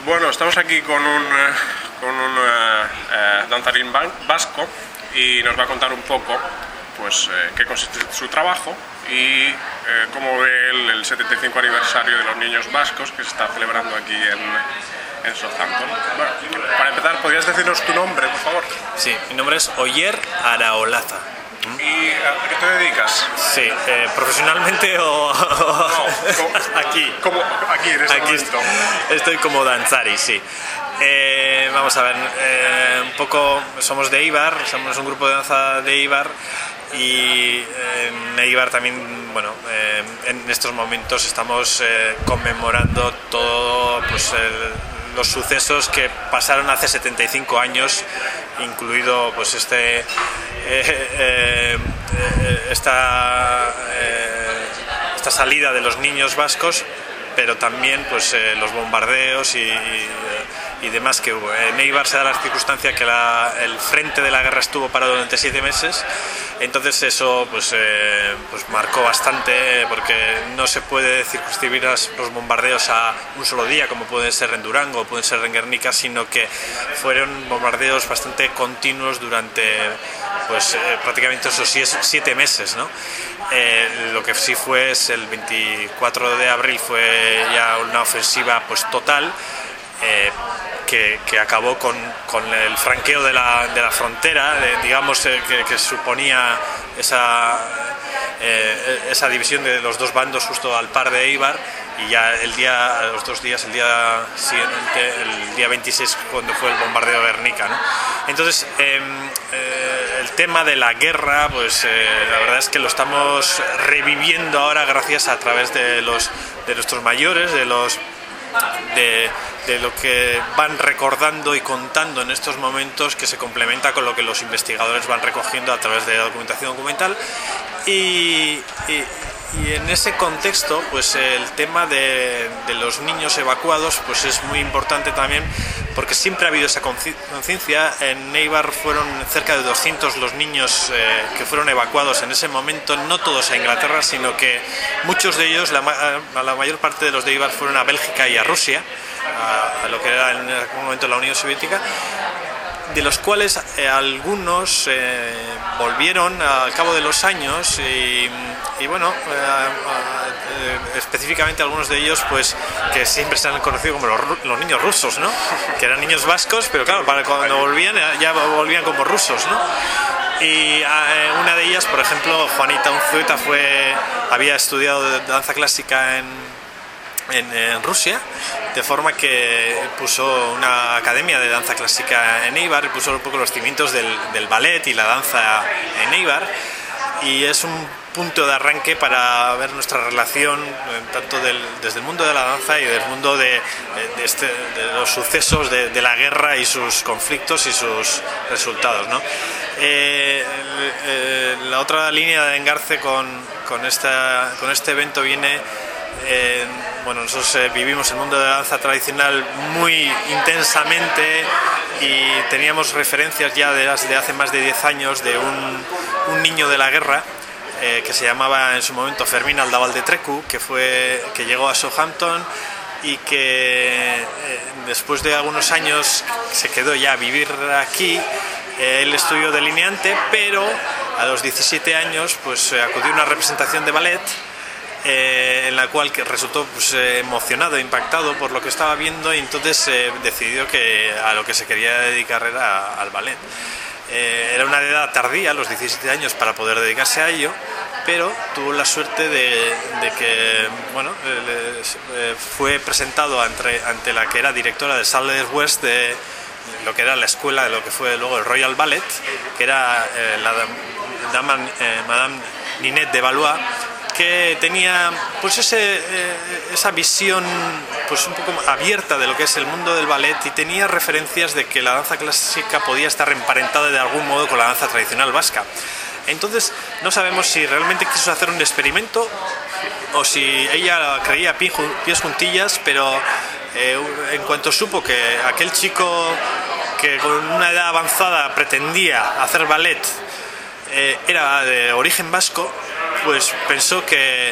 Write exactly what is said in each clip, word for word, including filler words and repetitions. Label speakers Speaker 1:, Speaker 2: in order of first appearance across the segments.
Speaker 1: Bueno, estamos aquí con un, eh, con un eh, eh, danzarín vasco y nos va a contar un poco pues, eh, qué consiste su trabajo y eh, cómo ve el, el setenta y cinco aniversario de los niños vascos que se está celebrando aquí en, en Southampton. Bueno, para empezar, ¿podrías decirnos tu nombre, por favor?
Speaker 2: Sí, mi nombre es Oyer Araolaza.
Speaker 1: ¿Y a qué te dedicas?
Speaker 2: Sí, eh, profesionalmente o
Speaker 1: no, como,
Speaker 2: aquí.
Speaker 1: Como aquí en este
Speaker 2: aquí
Speaker 1: momento.
Speaker 2: Estoy como danzari, sí. Eh, vamos a ver, eh, un poco somos de Eibar, somos un grupo de danza de Eibar y eh, en Eibar también, bueno, eh, en estos momentos estamos eh, conmemorando todo, pues el, los sucesos que pasaron hace setenta y cinco años, incluido pues este eh, eh, eh, esta eh, esta salida de los niños vascos, pero también pues eh, los bombardeos y, y demás que hubo. En Eibar se da la circunstancia que la, el frente de la guerra estuvo parado durante siete meses, entonces eso pues, eh, pues marcó bastante, porque no se puede circunscribir los bombardeos a un solo día, como pueden ser en Durango o pueden ser en Guernica, sino que fueron bombardeos bastante continuos durante pues, eh, prácticamente esos siete meses, ¿no? Eh, lo que sí fue es el veinticuatro de abril fue ya una ofensiva pues total, eh, que, que acabó con, con el franqueo de la, de la frontera, de, digamos eh, que, que suponía esa, eh, esa división de los dos bandos justo al par de Eibar, y ya el día, los dos días, el día siguiente, el día veintiséis, cuando fue el bombardeo de Guernica, ¿no? Entonces, eh, eh, el tema de la guerra, pues eh, la verdad es que lo estamos reviviendo ahora gracias a través de, los, de nuestros mayores, de los De, de lo que van recordando y contando en estos momentos, que se complementa con lo que los investigadores van recogiendo a través de la documentación documental. Y, y, y en ese contexto, pues el tema de, de los niños evacuados pues es muy importante también, porque siempre ha habido esa conciencia. En Eibar fueron cerca de doscientos los niños eh, que fueron evacuados en ese momento, no todos a Inglaterra, sino que muchos de ellos, la, la mayor parte de los de Eibar, fueron a Bélgica y a Rusia, a, a lo que era en algún momento la Unión Soviética, de los cuales eh, algunos eh, volvieron al cabo de los años y, y bueno, eh, eh, específicamente algunos de ellos pues que siempre se han conocido como los, los niños rusos, ¿no? Que eran niños vascos, pero claro, para cuando volvían ya volvían como rusos, ¿no? Y eh, una de ellas, por ejemplo, Juanita Unzueta, fue, había estudiado danza clásica en En, en Rusia, de forma que puso una academia de danza clásica en Eibar y puso un poco los cimientos del, del ballet y la danza en Eibar, y es un punto de arranque para ver nuestra relación tanto del, desde el mundo de la danza y del mundo de, de, este, de los sucesos de, de la guerra y sus conflictos y sus resultados, ¿no? Eh, eh, la otra línea de engarce con, con, esta, con este evento viene. Eh, bueno, nosotros eh, vivimos el mundo de la danza tradicional muy intensamente y teníamos referencias ya de, de hace más de diez años de un, un niño de la guerra eh, que se llamaba en su momento Fermín Aldabaldetrecu, que, fue, que llegó a Southampton y que eh, después de algunos años se quedó ya a vivir aquí. Eh, él estudió delineante, pero a los diecisiete años pues, acudió a una representación de ballet, Eh, en la cual que resultó pues, eh, emocionado, impactado por lo que estaba viendo, y entonces eh, decidió que a lo que se quería dedicar era al ballet. Eh, era una edad tardía, a los diecisiete años, para poder dedicarse a ello, pero tuvo la suerte de, de que bueno, eh, eh, fue presentado ante, ante la que era directora de Salles West, de lo que era la escuela de lo que fue luego el Royal Ballet, que era eh, la dama, eh, Madame Ninette de Valois, que tenía pues ese, eh, esa visión pues un poco abierta de lo que es el mundo del ballet, y tenía referencias de que la danza clásica podía estar emparentada de algún modo con la danza tradicional vasca. Entonces no sabemos si realmente quiso hacer un experimento o si ella creía pies juntillas, pero eh, en cuanto supo que aquel chico que con una edad avanzada pretendía hacer ballet eh, era de origen vasco, pues pensó que,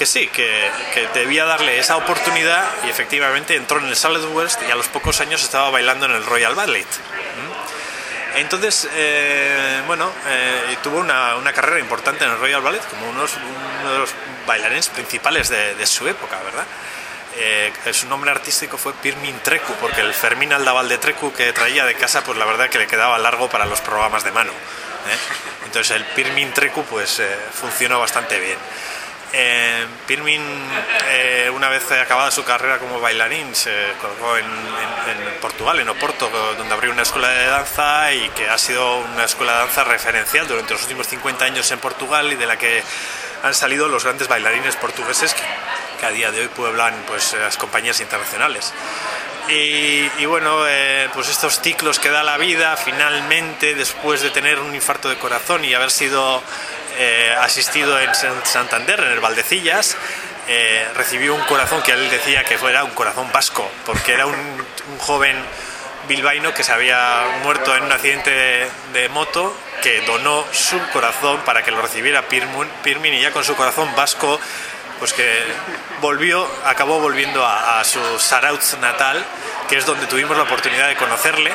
Speaker 2: que sí, que, que debía darle esa oportunidad, y efectivamente entró en el Southwest y a los pocos años estaba bailando en el Royal Ballet. Entonces, eh, bueno, eh, tuvo una, una carrera importante en el Royal Ballet como unos, uno de los bailarines principales de, de su época, ¿verdad? Eh, su nombre artístico fue Pirmin Trecu, porque el Fermín Aldaval de Trecu que traía de casa, pues la verdad que le quedaba largo para los programas de mano, ¿eh? Entonces el Pirmin Trecu pues eh, funcionó bastante bien. Eh, Pirmin, eh, una vez acabada su carrera como bailarín, se colocó en, en, en Portugal, en Oporto, donde abrió una escuela de danza, y que ha sido una escuela de danza referencial durante los últimos cincuenta años en Portugal, y de la que han salido los grandes bailarines portugueses que, que a día de hoy pueblan pues las compañías internacionales. Y, y bueno, eh, pues estos ciclos que da la vida, finalmente, después de tener un infarto de corazón y haber sido eh, asistido en Santander, en el Valdecillas, eh, recibió un corazón que él decía que fuera un corazón vasco, porque era un, un joven bilbaíno que se había muerto en un accidente de, de moto, que donó su corazón para que lo recibiera Pirmin, Pirmin, y ya con su corazón vasco, pues que volvió, acabó volviendo a, a su Zarautz natal, que es donde tuvimos la oportunidad de conocerle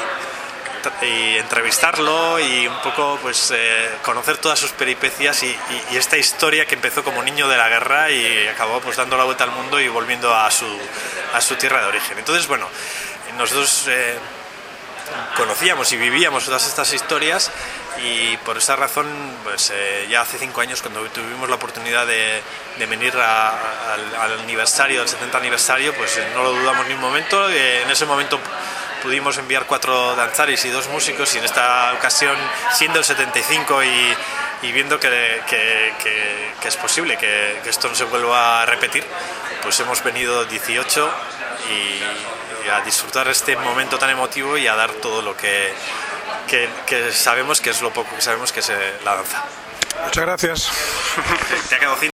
Speaker 2: y entrevistarlo, y un poco pues eh, conocer todas sus peripecias y, y, y esta historia que empezó como niño de la guerra y acabó pues dando la vuelta al mundo y volviendo a su, a su tierra de origen. Entonces, bueno, nosotros eh, conocíamos y vivíamos todas estas historias, y por esa razón pues eh, ya hace cinco años, cuando tuvimos la oportunidad de, de venir a, a, al, al aniversario, al setenta aniversario, pues eh, no lo dudamos ni un momento. Eh, en ese momento pudimos enviar cuatro danzaris y dos músicos, y en esta ocasión, siendo el setenta y cinco y, y viendo que, que, que, que es posible que, que esto no se vuelva a repetir, pues hemos venido dieciocho y, y a disfrutar este momento tan emotivo y a dar todo lo que, que, que sabemos que es lo poco que sabemos que es la danza.
Speaker 1: Muchas gracias.
Speaker 2: Te ha quedado